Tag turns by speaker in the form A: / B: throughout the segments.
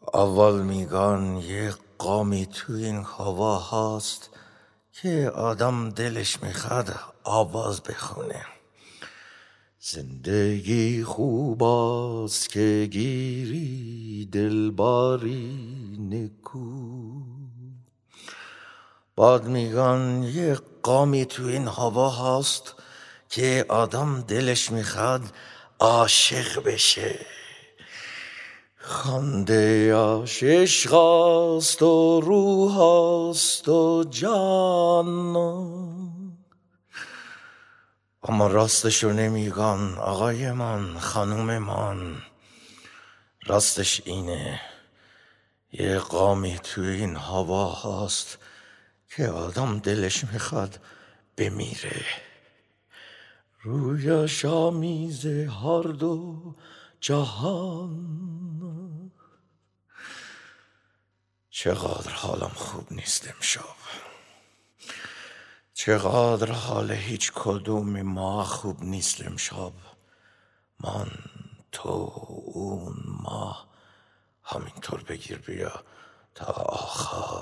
A: اول میگن یه قامی تو این هوا هست که آدم دلش میخواد آواز بخونه. زندگی خوب است که گیری دلباری نکو. بعد میگن یه قامی تو این هوا هست که آدم دلش میخواد عاشق بشه. خنده عشق است و روح است و جان، اما راستشو نمیگن آقای من، خانوم من. راستش اینه یه قامی تو این هوا هست که آدم دلش میخواد بمیره. رویش آمیزه هر دو جهان. چقدر حالم خوب نیست امشب، چقدر حال هیچ کدوم ما خوب نیست امشب. من، تو، اون، ما، همینطور بگیر بیا تا آخر.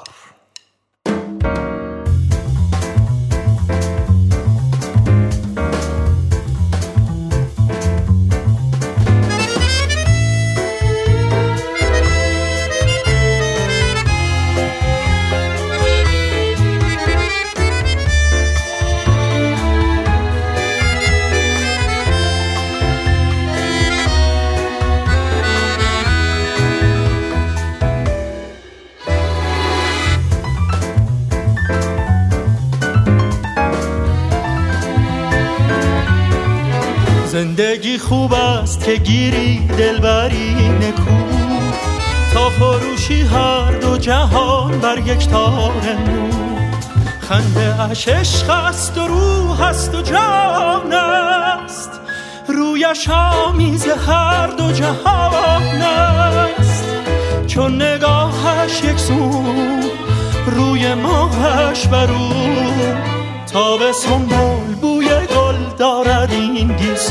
B: زندگی خوب است که گیری دلبری نکو، تا فروشی هر دو جهان بر یک تار مو. خنده اش عشق است و روح است و جان است، رویش آمیز هر دو جهان است. چون نگاهش یک سو، روی ماهش برو. تابستون بول بوی گل دارد این گیسو.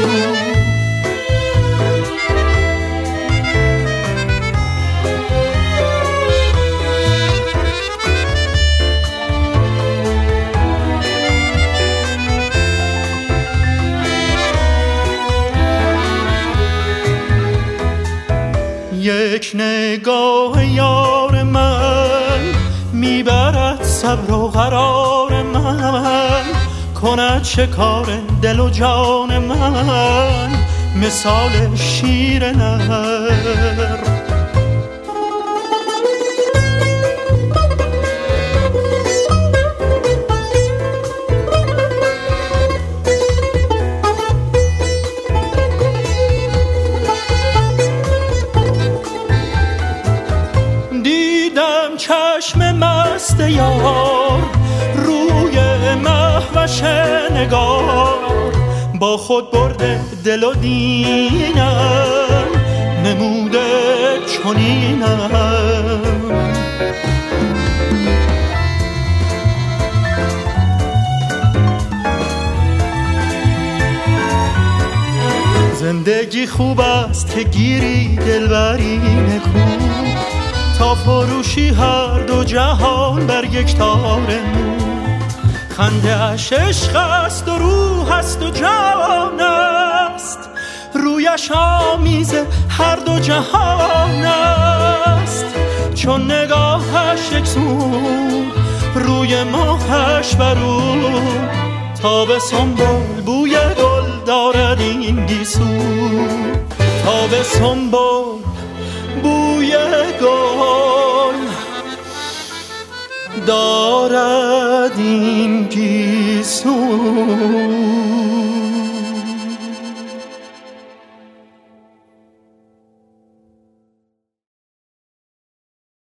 B: یک نگاه یار من میبرد صبر و قرار من، کند شکار دل و جان من مثال شیر نر. دیدم چشم مست یار روی مهوش نگار، با خود برده دل و دینم نموده چنینم. زندگی خوب است که گیری دلبری نکو، تا فروشی هر دو جهان بر یک تار مو. خنده اش عشق است و روح است و جان است، رویش آمیز هر دو جهان است. چون نگاهش یک سو، روی ماهش برو. تابستون بول بوی گل دارد این گیسو. تابستون بول بوی گل دارد این گیسو.